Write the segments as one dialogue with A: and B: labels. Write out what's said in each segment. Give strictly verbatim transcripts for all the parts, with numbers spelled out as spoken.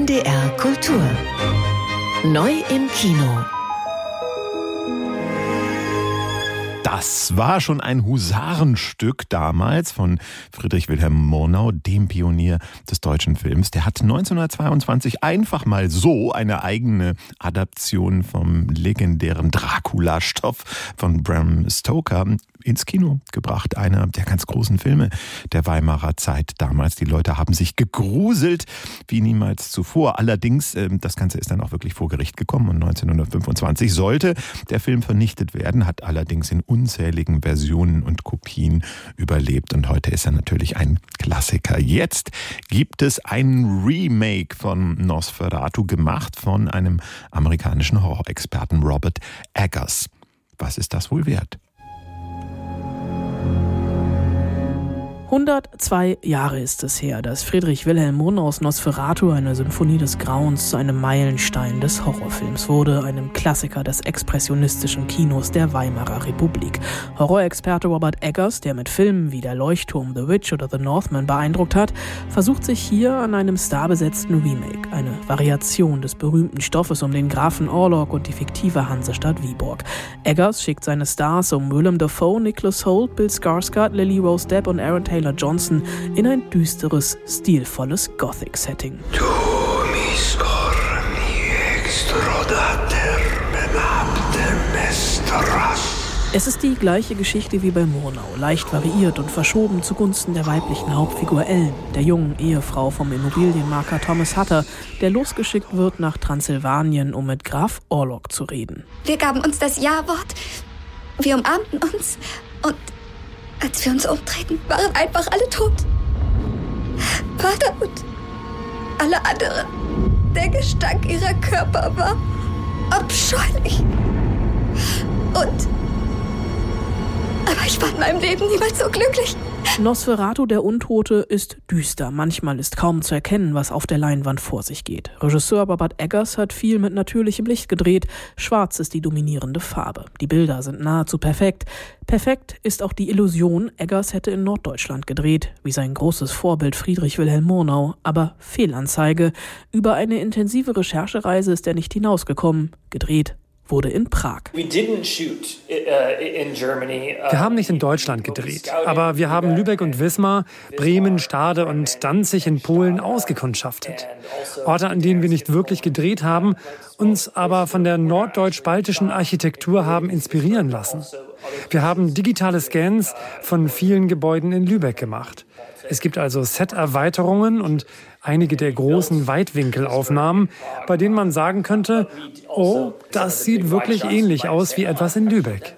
A: N D R Kultur. Neu im Kino.
B: Das war schon ein Husarenstück damals von Friedrich Wilhelm Murnau, dem Pionier des deutschen Films. Der hat neunzehnhundertzweiundzwanzig einfach mal so eine eigene Adaption vom legendären Dracula-Stoff von Bram Stoker ins Kino gebracht. Einer der ganz großen Filme der Weimarer Zeit damals. Die Leute haben sich gegruselt wie niemals zuvor. Allerdings, das Ganze ist dann auch wirklich vor Gericht gekommen und neunzehnhundertfünfundzwanzig sollte der Film vernichtet werden, hat allerdings in unzähligen Versionen und Kopien überlebt und heute ist er natürlich ein Klassiker. Jetzt gibt es ein Remake von Nosferatu, gemacht von einem amerikanischen Horrorexperten Robert Eggers. Was ist das wohl wert?
C: hundertzwei Jahre ist es her, dass Friedrich Wilhelm Murnaus Nosferatu, eine Symphonie des Grauens, zu einem Meilenstein des Horrorfilms wurde, einem Klassiker des expressionistischen Kinos der Weimarer Republik. Horrorexperte Robert Eggers, der mit Filmen wie Der Leuchtturm, The Witch oder The Northman beeindruckt hat, versucht sich hier an einem starbesetzten Remake, eine Variation des berühmten Stoffes um den Grafen Orlok und die fiktive Hansestadt Viborg. Eggers schickt seine Stars um Willem Dafoe, Nicholas Hoult, Bill Skarsgård, Lily Rose Depp und Aaron Taylor Johnson in ein düsteres, stilvolles Gothic-Setting. Es ist die gleiche Geschichte wie bei Murnau, leicht variiert und verschoben zugunsten der weiblichen Hauptfigur Ellen, der jungen Ehefrau vom Immobilienmakler Thomas Hutter, der losgeschickt wird nach Transsilvanien, um mit Graf Orlok zu reden.
D: Wir gaben uns das Ja-Wort, wir umarmten uns und als wir uns umdrehten, waren einfach alle tot. Vater und alle anderen. Der Gestank ihrer Körper war abscheulich. Und... Aber ich war in meinem Leben niemals so glücklich.
C: Nosferatu, der Untote, ist düster. Manchmal ist kaum zu erkennen, was auf der Leinwand vor sich geht. Regisseur Robert Eggers hat viel mit natürlichem Licht gedreht. Schwarz ist die dominierende Farbe. Die Bilder sind nahezu perfekt. Perfekt ist auch die Illusion, Eggers hätte in Norddeutschland gedreht, wie sein großes Vorbild Friedrich Wilhelm Murnau. Aber Fehlanzeige. Über eine intensive Recherchereise ist er nicht hinausgekommen. Gedreht wurde in Prag.
E: Wir
F: haben nicht in Deutschland gedreht, aber wir haben Lübeck und Wismar, Bremen, Stade und Danzig in Polen ausgekundschaftet. Orte, an denen wir nicht wirklich gedreht haben, uns aber von der norddeutsch-baltischen Architektur haben inspirieren lassen. Wir haben digitale Scans von vielen Gebäuden in Lübeck gemacht. Es gibt also Set-Erweiterungen und einige der großen Weitwinkelaufnahmen, bei denen man sagen könnte, oh, das sieht wirklich ähnlich aus wie etwas in Lübeck.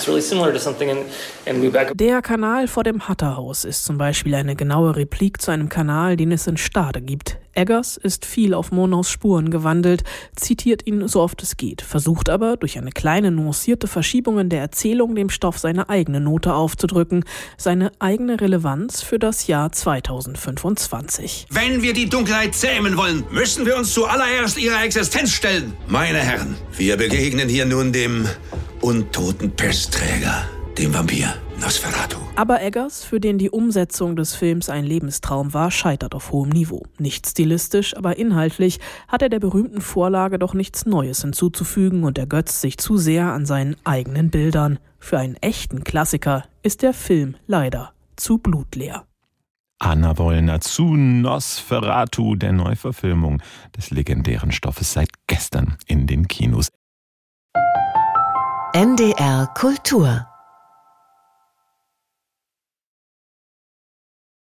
C: Der Kanal vor dem Hatterhaus ist zum Beispiel eine genaue Replik zu einem Kanal, den es in Stade gibt. Eggers ist viel auf Murnaus Spuren gewandelt, zitiert ihn so oft es geht, versucht aber durch eine kleine nuancierte Verschiebung in der Erzählung dem Stoff seine eigene Note aufzudrücken, seine eigene Relevanz für das Jahr zweitausendfünfundzwanzig.
G: Wenn wir die Dunkelheit zähmen wollen, müssen wir uns zuallererst ihrer Existenz stellen. Meine Herren, wir begegnen hier nun dem untoten Pestträger, dem Vampir Nosferatu.
C: Aber Eggers, für den die Umsetzung des Films ein Lebenstraum war, scheitert auf hohem Niveau. Nicht stilistisch, aber inhaltlich hat er der berühmten Vorlage doch nichts Neues hinzuzufügen und ergötzt sich zu sehr an seinen eigenen Bildern. Für einen echten Klassiker ist der Film leider zu blutleer.
B: Anna Wollner zu Nosferatu, der Neuverfilmung des legendären Stoffes, seit gestern in den Kinos.
A: N D R Kultur